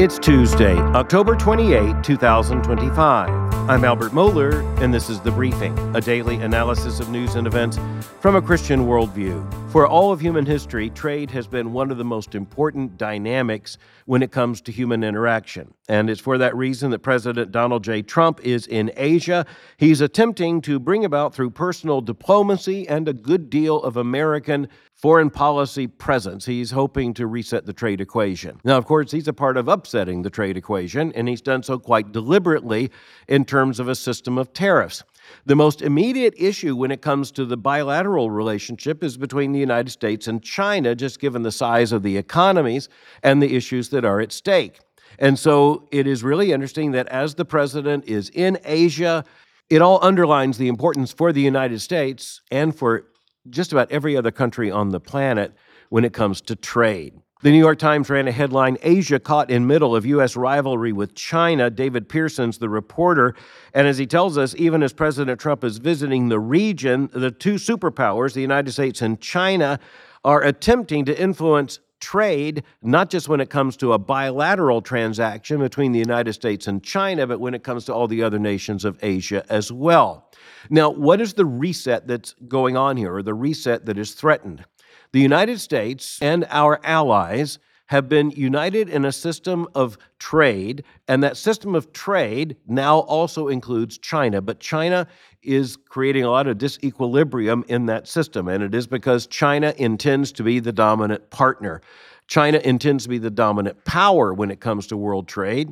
It's Tuesday, October 28, 2025. I'm Albert Mohler, and this is The Briefing, a daily analysis of news and events from a Christian worldview. For all of human history, trade has been one of the most important dynamics when it comes to human interaction. And it's for that reason that President Donald J. Trump is in Asia. He's attempting to bring about, through personal diplomacy and a good deal of American foreign policy presence, he's hoping to reset the trade equation. Now, of course, he's a part of upsetting the trade equation, and he's done so quite deliberately in terms of a system of tariffs. The most immediate issue when it comes to the bilateral relationship is between the United States and China, just given the size of the economies and the issues that are at stake. And so it is really interesting that as the president is in Asia, it all underlines the importance for the United States and for just about every other country on the planet when it comes to trade. The New York Times ran a headline, "Asia Caught in Middle of U.S. Rivalry with China." David Pearson's the reporter. And as he tells us, even as President Trump is visiting the region, the two superpowers, the United States and China, are attempting to influence trade, not just when it comes to a bilateral transaction between the United States and China, but when it comes to all the other nations of Asia as well. Now, what is the reset that's going on here, or the reset that is threatened? The United States and our allies have been united in a system of trade, and that system of trade now also includes China. But China is creating a lot of disequilibrium in that system, and it is because China intends to be the dominant partner. China intends to be the dominant power when it comes to world trade.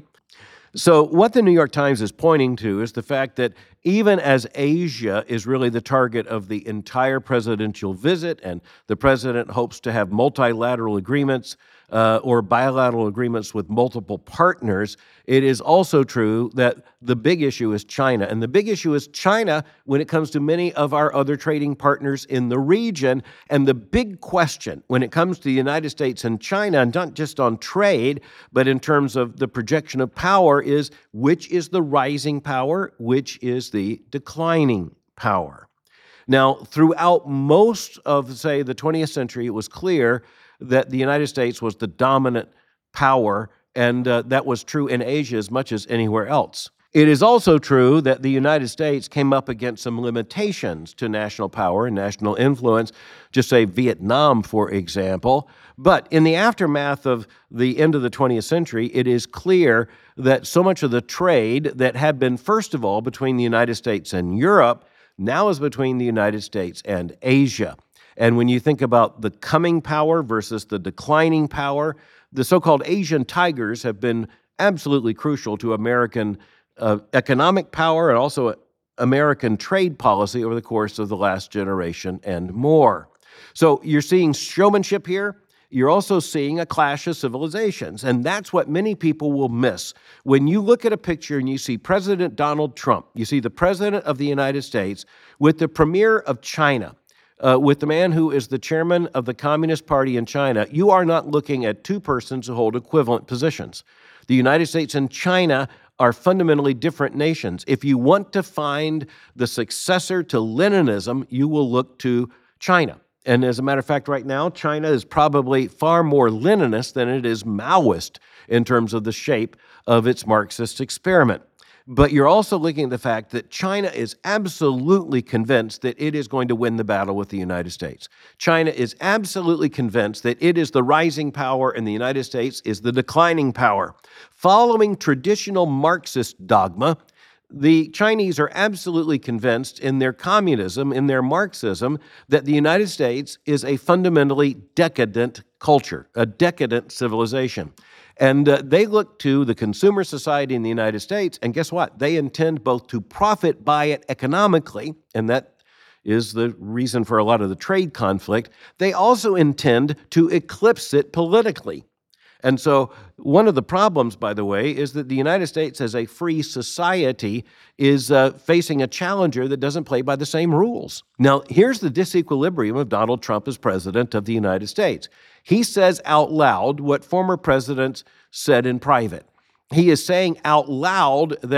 So what the New York Times is pointing to is the fact that even as Asia is really the target of the entire presidential visit, and the president hopes to have multilateral agreements or bilateral agreements with multiple partners, it is also true that the big issue is China. And the big issue is China when it comes to many of our other trading partners in the region. And the big question when it comes to the United States and China, not just on trade, but in terms of the projection of power, is which is the rising power, which is the declining power. Now, throughout most of, say, the 20th century, it was clear that the United States was the dominant power, and that was true in Asia as much as anywhere else. It is also true that the United States came up against some limitations to national power and national influence, just say Vietnam, for example. But in the aftermath of the end of the 20th century, it is clear that so much of the trade that had been, first of all, between the United States and Europe, now is between the United States and Asia. And when you think about the coming power versus the declining power, the so-called Asian tigers have been absolutely crucial to American economic power and also American trade policy over the course of the last generation and more. So you're seeing showmanship here. You're also seeing a clash of civilizations, and that's what many people will miss. When you look at a picture and you see President Donald Trump, you see the President of the United States with the Premier of China, with the man who is the chairman of the Communist Party in China, you are not looking at two persons who hold equivalent positions. The United States and China are fundamentally different nations. If you want to find the successor to Leninism, you will look to China. And as a matter of fact, right now, China is probably far more Leninist than it is Maoist in terms of the shape of its Marxist experiment. But you're also looking at the fact that China is absolutely convinced that it is going to win the battle with the United States. China is absolutely convinced that it is the rising power and the United States is the declining power. Following traditional Marxist dogma, the Chinese are absolutely convinced in their communism, in their Marxism, that the United States is a fundamentally decadent culture, a decadent civilization. And they look to the consumer society in the United States, and guess what? They intend both to profit by it economically, and that is the reason for a lot of the trade conflict. They also intend to eclipse it politically. And so one of the problems, by the way, is that the United States as a free society is facing a challenger that doesn't play by the same rules. Now, here's the disequilibrium of Donald Trump as president of the United States. He says out loud what former presidents said in private. He is saying out loud that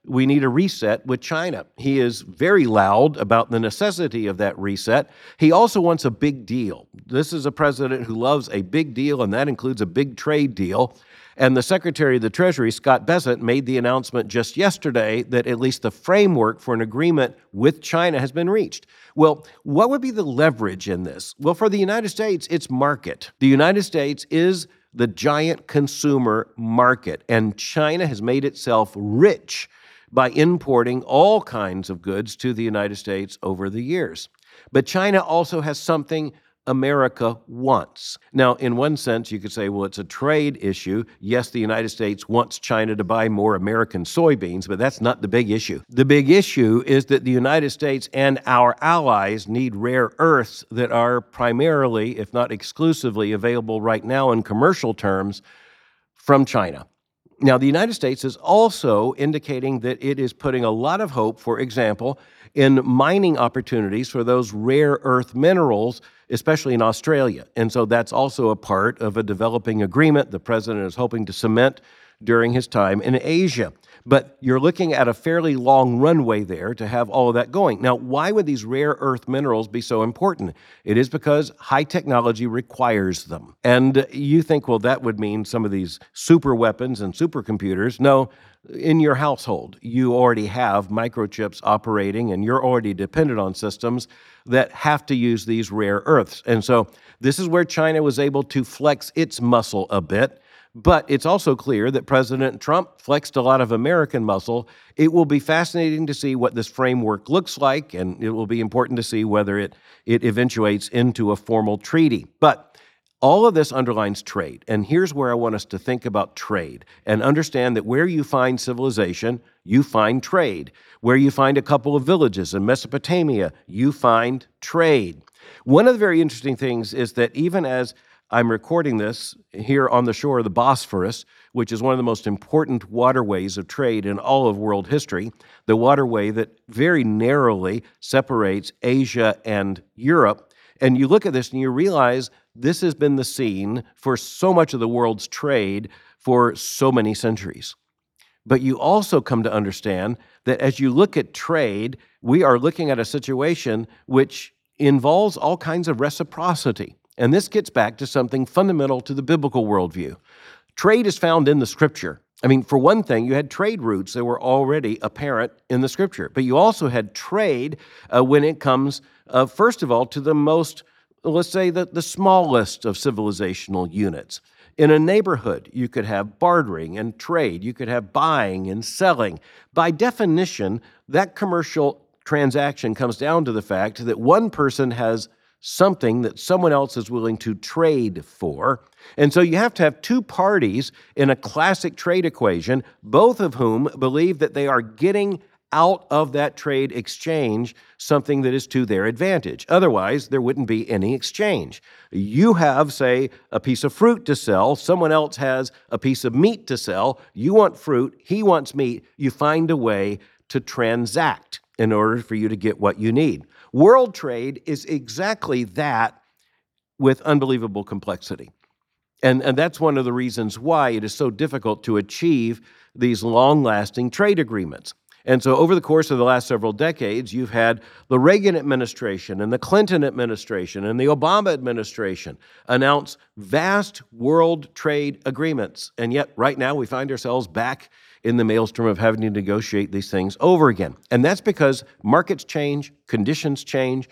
we need a reset with China. He is very loud about the necessity of that reset. He also wants a big deal. This is a president who loves a big deal, and that includes a big trade deal. And the Secretary of the Treasury, Scott Bessent, made the announcement just yesterday that at least the framework for an agreement with China has been reached. Well, what would be the leverage in this? Well, for the United States, it's market. The United States is the giant consumer market, and China has made itself rich by importing all kinds of goods to the United States over the years. But China also has something America wants. Now, in one sense, you could say, well, it's a trade issue. Yes, the United States wants China to buy more American soybeans, but that's not the big issue. The big issue is that the United States and our allies need rare earths that are primarily, if not exclusively, available right now in commercial terms from China. Now, the United States is also indicating that it is putting a lot of hope, for example, in mining opportunities for those rare earth minerals, especially in Australia. And so that's also a part of a developing agreement the president is hoping to cement during his time in Asia. But you're looking at a fairly long runway there to have all of that going. Now, why would these rare earth minerals be so important? It is because high technology requires them. And you think, well, that would mean some of these super weapons and supercomputers. No, in your household, you already have microchips operating, and you're already dependent on systems that have to use these rare earths. And so this is where China was able to flex its muscle a bit. But it's also clear that President Trump flexed a lot of American muscle. It will be fascinating to see what this framework looks like, and it will be important to see whether it eventuates into a formal treaty. But all of this underlines trade, and here's where I want us to think about trade and understand that where you find civilization, you find trade. Where you find a couple of villages in Mesopotamia, you find trade. One of the very interesting things is that even as I'm recording this here on the shore of the Bosphorus, which is one of the most important waterways of trade in all of world history, the waterway that very narrowly separates Asia and Europe. And you look at this and you realize this has been the scene for so much of the world's trade for so many centuries. But you also come to understand that as you look at trade, we are looking at a situation which involves all kinds of reciprocity. And this gets back to something fundamental to the biblical worldview. Trade is found in the Scripture. I mean, for one thing, you had trade routes that were already apparent in the Scripture. But you also had trade when it comes, first of all, to the most, let's say, the smallest of civilizational units. In a neighborhood, you could have bartering and trade. You could have buying and selling. By definition, that commercial transaction comes down to the fact that one person has something that someone else is willing to trade for. And so you have to have two parties in a classic trade equation, both of whom believe that they are getting out of that trade exchange something that is to their advantage. Otherwise, there wouldn't be any exchange. You have, say, a piece of fruit to sell. Someone else has a piece of meat to sell. You want fruit. He wants meat. You find a way to transact in order for you to get what you need. World trade is exactly that with unbelievable complexity. And that's one of the reasons why it is so difficult to achieve these long-lasting trade agreements. And so over the course of the last several decades, you've had the Reagan administration and the Clinton administration and the Obama administration announce vast world trade agreements. And yet right now we find ourselves back in the maelstrom of having to negotiate these things over again. And that's because markets change, conditions change,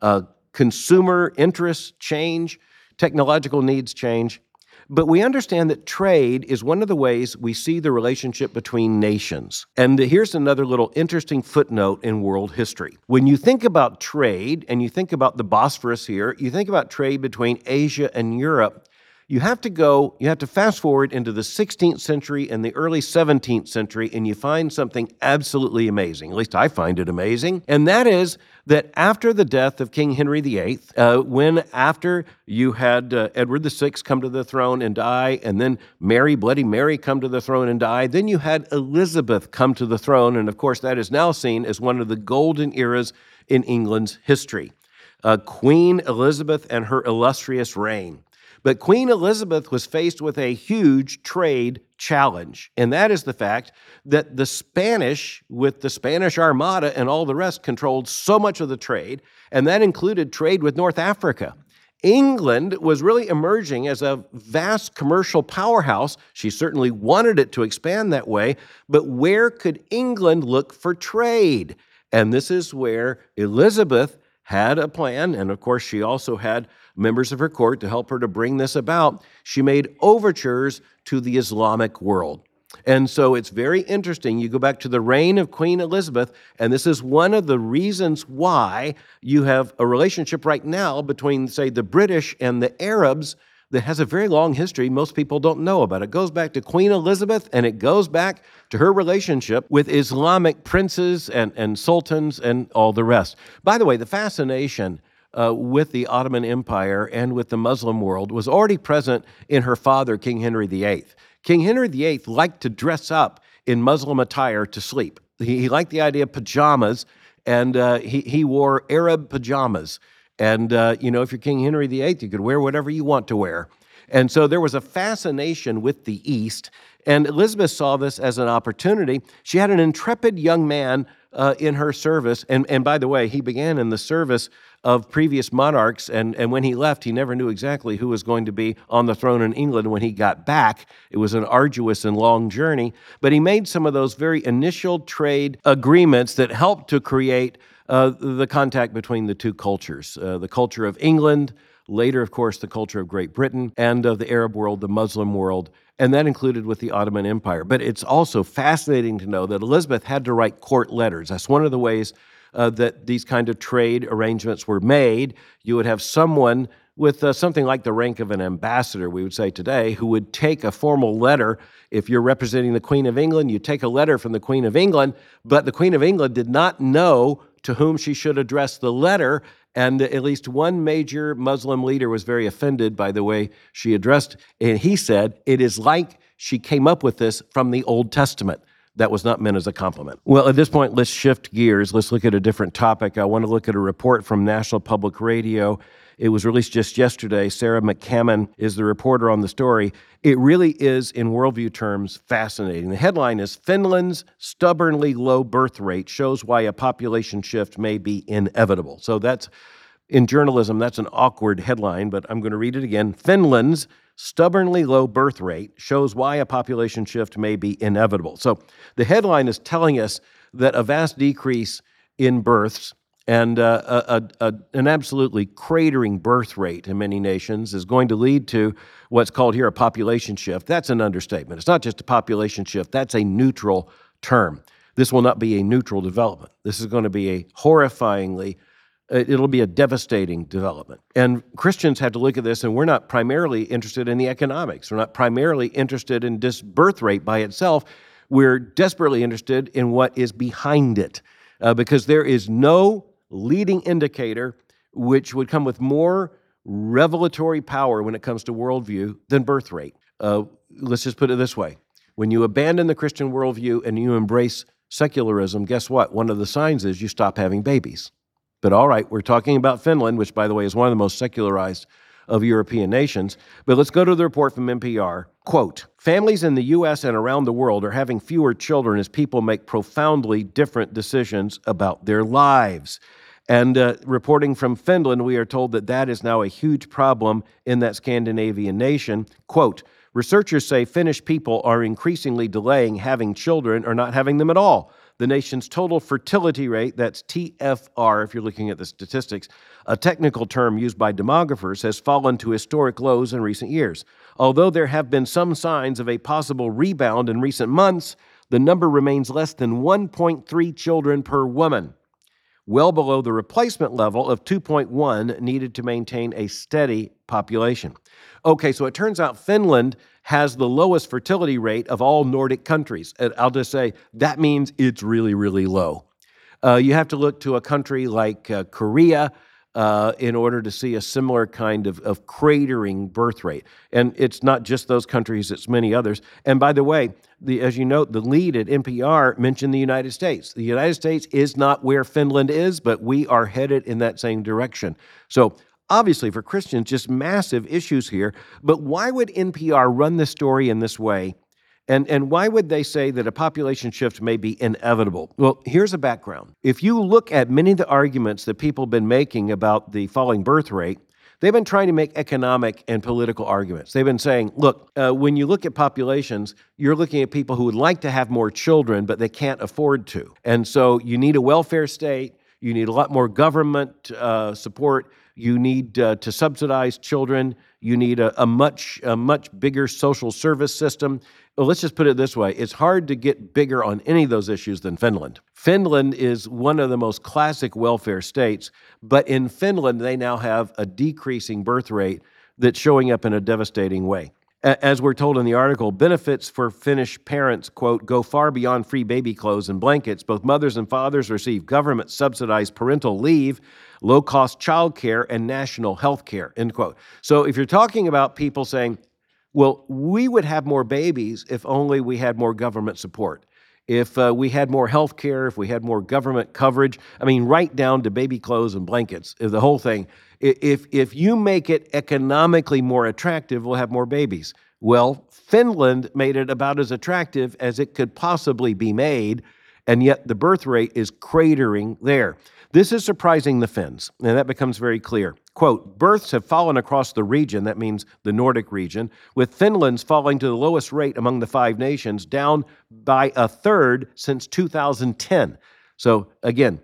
consumer interests change, technological needs change. But we understand that trade is one of the ways we see the relationship between nations. And here's another little interesting footnote in world history. When you think about trade, and you think about the Bosphorus here, you think about trade between Asia and Europe, you have to fast forward into the 16th century and the early 17th century, and you find something absolutely amazing. At least I find it amazing. And that is that after the death of King Henry VIII, after you had Edward VI come to the throne and die, and then Bloody Mary come to the throne and die, then you had Elizabeth come to the throne, and of course that is now seen as one of the golden eras in England's history. Queen Elizabeth and her illustrious reign. But Queen Elizabeth was faced with a huge trade challenge, and that is the fact that the Spanish, with the Spanish Armada and all the rest, controlled so much of the trade, and that included trade with North Africa. England was really emerging as a vast commercial powerhouse. She certainly wanted it to expand that way, but where could England look for trade? And this is where Elizabeth had a plan, and of course she also had members of her court to help her to bring this about. She made overtures to the Islamic world. And so it's very interesting. You go back to the reign of Queen Elizabeth, and this is one of the reasons why you have a relationship right now between, say, the British and the Arabs that has a very long history most people don't know about. It goes back to Queen Elizabeth, and it goes back to her relationship with Islamic princes and sultans and all the rest. By the way, the fascination with the Ottoman Empire and with the Muslim world was already present in her father, King Henry VIII. King Henry VIII liked to dress up in Muslim attire to sleep. He liked the idea of pajamas, and he wore Arab pajamas. And, if you're King Henry VIII, you could wear whatever you want to wear. And so there was a fascination with the East, and Elizabeth saw this as an opportunity. She had an intrepid young man in her service, and by the way, he began in the service of previous monarchs, and when he left, he never knew exactly who was going to be on the throne in England when he got back. It was an arduous and long journey, but he made some of those very initial trade agreements that helped to create the contact between the two cultures, the culture of England, later, of course, the culture of Great Britain, and of the Arab world, the Muslim world, and that included with the Ottoman Empire. But it's also fascinating to know that Elizabeth had to write court letters. That's one of the ways that these kind of trade arrangements were made. You would have someone with something like the rank of an ambassador, we would say today, who would take a formal letter. If you're representing the Queen of England, you take a letter from the Queen of England, but the Queen of England did not know to whom she should address the letter, and at least one major Muslim leader was very offended by the way she addressed, and he said, it is like she came up with this from the Old Testament. That was not meant as a compliment. Well, at this point, let's shift gears. Let's look at a different topic. I want to look at a report from National Public Radio. It was released just yesterday. Sarah McCammon is the reporter on the story. It really is, in worldview terms, fascinating. The headline is, Finland's stubbornly low birth rate shows why a population shift may be inevitable. So that's, in journalism, that's an awkward headline, but I'm going to read it again. Finland's stubbornly low birth rate shows why a population shift may be inevitable. So the headline is telling us that a vast decrease in births and an absolutely cratering birth rate in many nations is going to lead to what's called here a population shift. That's an understatement. It's not just a population shift. That's a neutral term. This will not be a neutral development. This is going to be a horrifyingly it'll be a devastating development. And Christians have to look at this, and we're not primarily interested in the economics. We're not primarily interested in this birth rate by itself. We're desperately interested in what is behind it, because there is no leading indicator which would come with more revelatory power when it comes to worldview than birth rate. Let's just put it this way. When you abandon the Christian worldview and you embrace secularism, guess what? One of the signs is you stop having babies. But all right, we're talking about Finland, which, by the way, is one of the most secularized of European nations. But let's go to the report from NPR. Quote, families in the U.S. and around the world are having fewer children as people make profoundly different decisions about their lives. And reporting from Finland, we are told that that is now a huge problem in that Scandinavian nation. Quote, researchers say Finnish people are increasingly delaying having children or not having them at all. The nation's total fertility rate, that's TFR if you're looking at the statistics, a technical term used by demographers, has fallen to historic lows in recent years. Although there have been some signs of a possible rebound in recent months, the number remains less than 1.3 children per woman, well below the replacement level of 2.1 needed to maintain a steady population. Okay, so it turns out Finland has the lowest fertility rate of all Nordic countries. And I'll just say that means it's really, really low. You have to look to a country like Korea in order to see a similar kind of cratering birth rate. And it's not just those countries, it's many others. And by the way, as you note, the lead at NPR mentioned the United States. The United States is not where Finland is, but we are headed in that same direction. So obviously for Christians, just massive issues here. But why would NPR run this story in this way? And why would they say that a population shift may be inevitable? Well, here's a background. If you look at many of the arguments that people have been making about the falling birth rate, they've been trying to make economic and political arguments. They've been saying, look, when you look at populations, you're looking at people who would like to have more children, but they can't afford to. And so you need a welfare state. You need a lot more government support. You need to subsidize children. You need a much bigger social service system. Well, let's just put it this way. It's hard to get bigger on any of those issues than Finland. Finland is one of the most classic welfare states, but in Finland, they now have a decreasing birth rate that's showing up in a devastating way. As we're told in the article, benefits for Finnish parents, quote, go far beyond free baby clothes and blankets. Both mothers and fathers receive government-subsidized parental leave, low-cost child care, and national health care, end quote. So if you're talking about people saying, well, we would have more babies if only we had more government support. If we had more health care, if we had more government coverage, I mean, right down to baby clothes and blankets, the whole thing. If you make it economically more attractive, we'll have more babies. Well, Finland made it about as attractive as it could possibly be made, and yet the birth rate is cratering there. This is surprising the Finns, and that becomes very clear. Quote, births have fallen across the region, that means the Nordic region, with Finland's falling to the lowest rate among the 5 nations, down by a third since 2010. So again,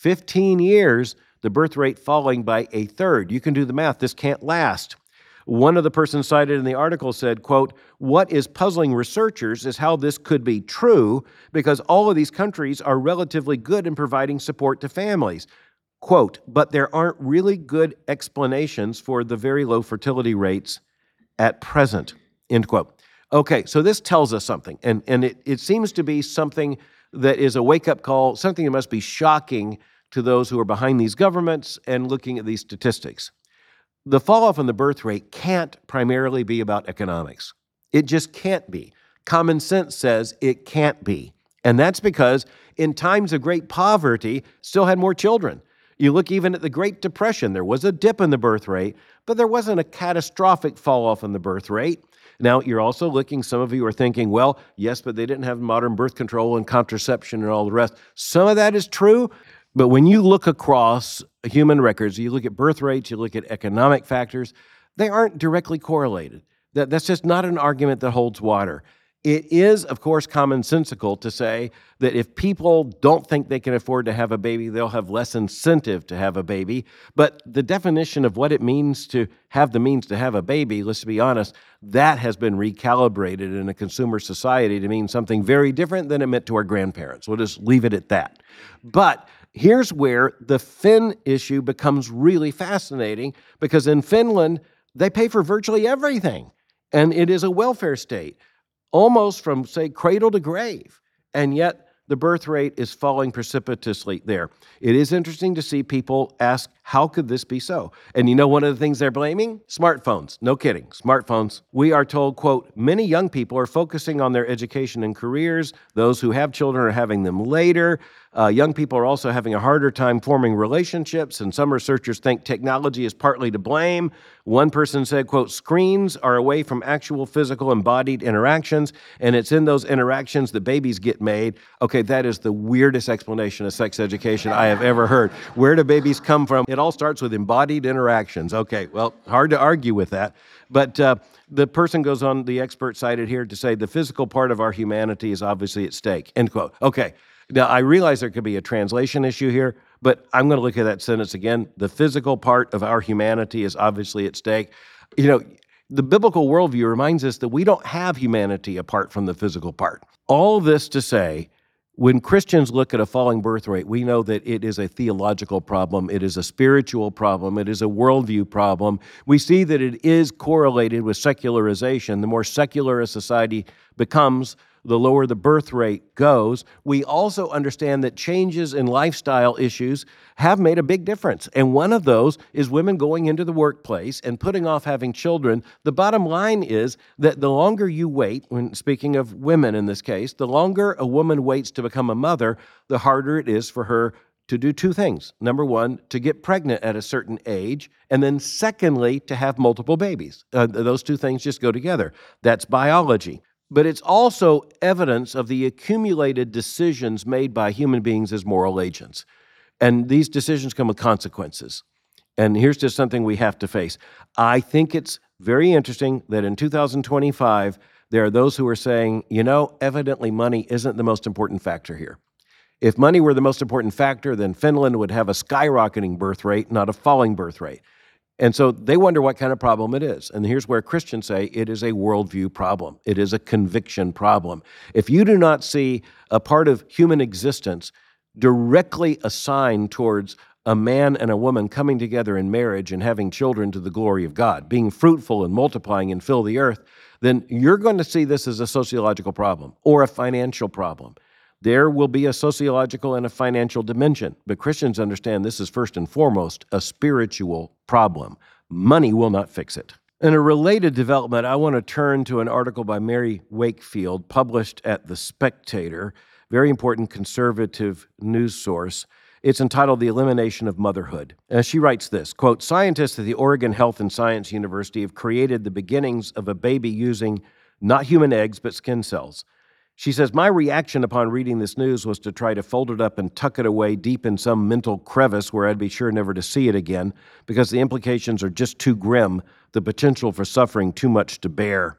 15 years, the birth rate falling by a third. You can do the math. This can't last. One of the persons cited in the article said, quote, what is puzzling researchers is how this could be true because all of these countries are relatively good in providing support to families. Quote, but there aren't really good explanations for the very low fertility rates at present, end quote. Okay, so this tells us something, and it seems to be something that is a wake-up call, something that must be shocking to those who are behind these governments and looking at these statistics. The fall-off in the birth rate can't primarily be about economics. It just can't be. Common sense says it can't be. And that's because in times of great poverty, still had more children. You look even at the Great Depression, there was a dip in the birth rate, but there wasn't a catastrophic fall-off in the birth rate. Now, you're also looking, some of you are thinking, well, yes, but they didn't have modern birth control and contraception and all the rest. Some of that is true, but when you look across human records, you look at birth rates, you look at economic factors, they aren't directly correlated. That's just not an argument that holds water. It is, of course, commonsensical to say that if people don't think they can afford to have a baby, they'll have less incentive to have a baby. But the definition of what it means to have the means to have a baby, let's be honest, that has been recalibrated in a consumer society to mean something very different than it meant to our grandparents. We'll just leave it at that. But here's where the Finn issue becomes really fascinating, because in Finland, they pay for virtually everything. And it is a welfare state, almost from, say, cradle to grave. And yet, the birth rate is falling precipitously there. It is interesting to see people ask, how could this be so? And you know one of the things they're blaming? Smartphones. No kidding. Smartphones. We are told, quote, many young people are focusing on their education and careers. Those who have children are having them later. Young people are also having a harder time forming relationships, and some researchers think technology is partly to blame. One person said, quote, screens are away from actual physical embodied interactions, and it's in those interactions that babies get made. Okay, that is the weirdest explanation of sex education I have ever heard. Where do babies come from? It all starts with embodied interactions. Okay, well, hard to argue with that. But the person goes on, the expert cited here, to say the physical part of our humanity is obviously at stake, end quote. Okay. Now, I realize there could be a translation issue here, but I'm going to look at that sentence again. The physical part of our humanity is obviously at stake. You know, the biblical worldview reminds us that we don't have humanity apart from the physical part. All this to say, when Christians look at a falling birth rate, we know that it is a theological problem, it is a spiritual problem, it is a worldview problem. We see that it is correlated with secularization. The more secular a society becomes, the lower the birth rate goes. We also understand that changes in lifestyle issues have made a big difference. And one of those is women going into the workplace and putting off having children. The bottom line is that the longer you wait, when speaking of women in this case, the longer a woman waits to become a mother, the harder it is for her to do two things. Number one, to get pregnant at a certain age, and then secondly, to have multiple babies. Those two things just go together. That's biology. But it's also evidence of the accumulated decisions made by human beings as moral agents. And these decisions come with consequences. And here's just something we have to face. I think it's very interesting that in 2025, there are those who are saying, evidently money isn't the most important factor here. If money were the most important factor, then Finland would have a skyrocketing birth rate, not a falling birth rate. And so they wonder what kind of problem it is. And here's where Christians say it is a worldview problem. It is a conviction problem. If you do not see a part of human existence directly assigned towards a man and a woman coming together in marriage and having children to the glory of God, being fruitful and multiplying and fill the earth, then you're going to see this as a sociological problem or a financial problem. There will be a sociological and a financial dimension, but Christians understand this is first and foremost a spiritual problem. Money will not fix it. In a related development, I want to turn to an article by Mary Wakefield published at The Spectator, very important conservative news source. It's entitled The Elimination of Motherhood. She writes this, quote, "Scientists at the Oregon Health and Science University have created the beginnings of a baby using not human eggs, but skin cells. She says, my reaction upon reading this news was to try to fold it up and tuck it away deep in some mental crevice where I'd be sure never to see it again, because the implications are just too grim, the potential for suffering too much to bear."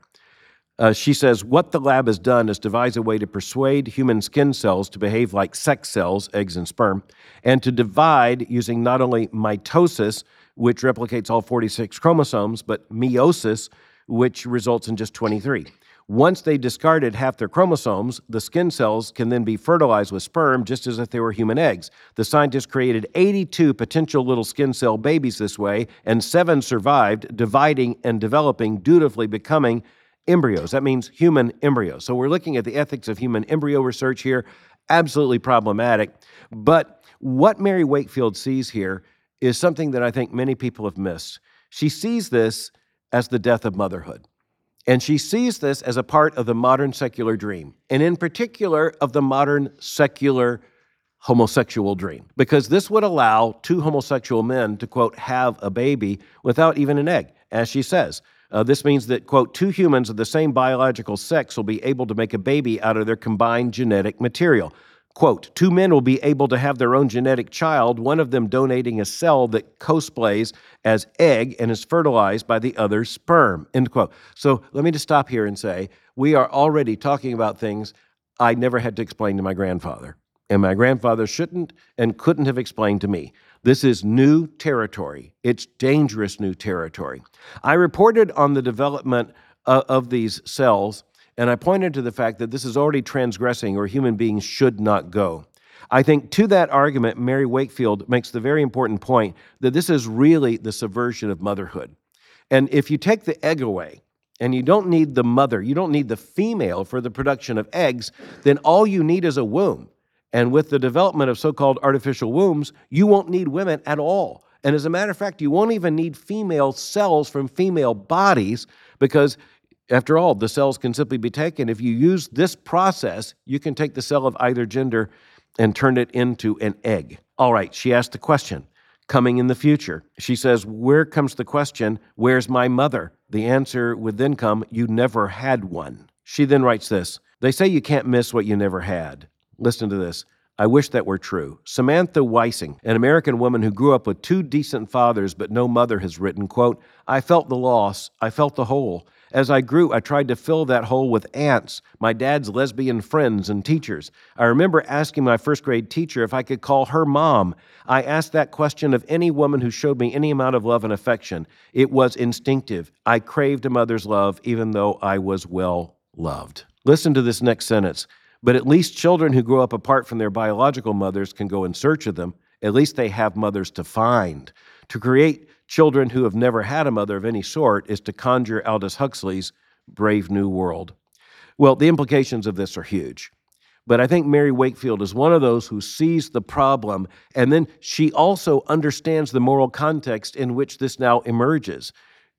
She says, what the lab has done is devise a way to persuade human skin cells to behave like sex cells, eggs and sperm, and to divide using not only mitosis, which replicates all 46 chromosomes, but meiosis, which results in just 23. Once they discarded half their chromosomes, the skin cells can then be fertilized with sperm just as if they were human eggs. The scientists created 82 potential little skin cell babies this way, and 7 survived, dividing and developing, dutifully becoming embryos. That means human embryos. So we're looking at the ethics of human embryo research here. Absolutely problematic. But what Mary Wakefield sees here is something that I think many people have missed. She sees this as the death of motherhood. And she sees this as a part of the modern secular dream, and in particular of the modern secular homosexual dream, because this would allow 2 homosexual men to, quote, have a baby without even an egg, as she says. This means that, quote, 2 humans of the same biological sex will be able to make a baby out of their combined genetic material. Quote, 2 men will be able to have their own genetic child, one of them donating a cell that cosplays as egg and is fertilized by the other's sperm, end quote. So let me just stop here and say, we are already talking about things I never had to explain to my grandfather, and my grandfather shouldn't and couldn't have explained to me. This is new territory. It's dangerous new territory. I reported on the development of these cells, and I pointed to the fact that this is already transgressing where human beings should not go. I think to that argument, Mary Wakefield makes the very important point that this is really the subversion of motherhood. And if you take the egg away, and you don't need the mother, you don't need the female for the production of eggs, then all you need is a womb. And with the development of so-called artificial wombs, you won't need women at all. And as a matter of fact, you won't even need female cells from female bodies, because after all, the cells can simply be taken. If you use this process, you can take the cell of either gender and turn it into an egg. All right, she asked the question, coming in the future. She says, where comes the question, where's my mother? The answer would then come, you never had one. She then writes this, they say you can't miss what you never had. Listen to this. I wish that were true. Samantha Weissing, an American woman who grew up with 2 decent fathers but no mother, has written, quote, I felt the loss. I felt the hole. As I grew, I tried to fill that hole with aunts, my dad's lesbian friends and teachers. I remember asking my first grade teacher if I could call her mom. I asked that question of any woman who showed me any amount of love and affection. It was instinctive. I craved a mother's love even though I was well loved. Listen to this next sentence. But at least children who grow up apart from their biological mothers can go in search of them. At least they have mothers to find. To create children who have never had a mother of any sort is to conjure Aldous Huxley's Brave New World. Well, the implications of this are huge. But I think Mary Wakefield is one of those who sees the problem, and then she also understands the moral context in which this now emerges.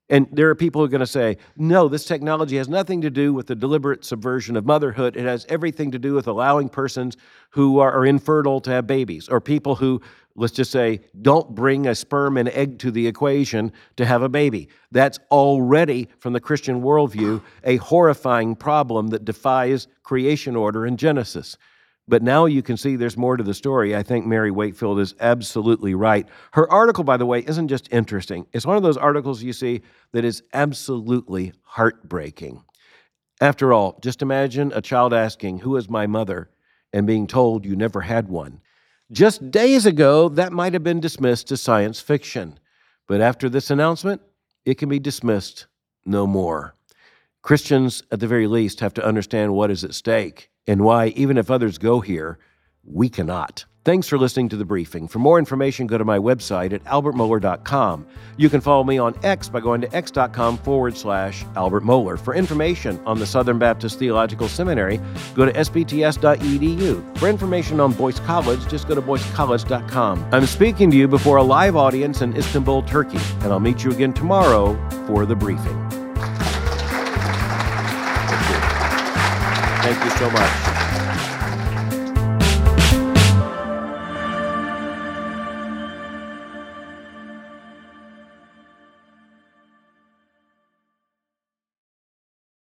And there are people who are going to say, no, this technology has nothing to do with the deliberate subversion of motherhood. It has everything to do with allowing persons who are infertile to have babies, or people who, let's just say, don't bring a sperm and egg to the equation to have a baby. That's already, from the Christian worldview, a horrifying problem that defies creation order in Genesis. But now you can see there's more to the story. I think Mary Wakefield is absolutely right. Her article, by the way, isn't just interesting. It's one of those articles you see that is absolutely heartbreaking. After all, just imagine a child asking, "Who is my mother?" and being told you never had one. Just days ago, that might have been dismissed as science fiction. But after this announcement, it can be dismissed no more. Christians, at the very least, have to understand what is at stake and why, even if others go here, we cannot. Thanks for listening to The Briefing. For more information, go to my website at albertmohler.com. You can follow me on X by going to x.com/Albert Mohler. For information on the Southern Baptist Theological Seminary, go to sbts.edu. For information on Boyce College, just go to boycecollege.com. I'm speaking to you before a live audience in Istanbul, Turkey, and I'll meet you again tomorrow for The Briefing. Thank you so much.